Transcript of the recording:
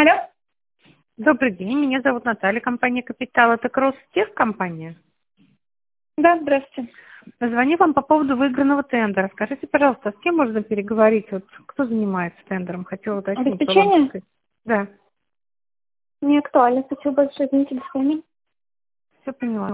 Алло. Добрый день, меня зовут Наталья, компания «Капитал». Это Кросстех компания. Да, здравствуйте. Звоню вам по поводу выигранного тендера. Скажите, пожалуйста, с кем можно переговорить? Вот кто занимается тендером? Хотела уточнить. по вам Обеспечение? сказать. Да, Не актуально. Спасибо большое. Извините, до свидания. все поняла.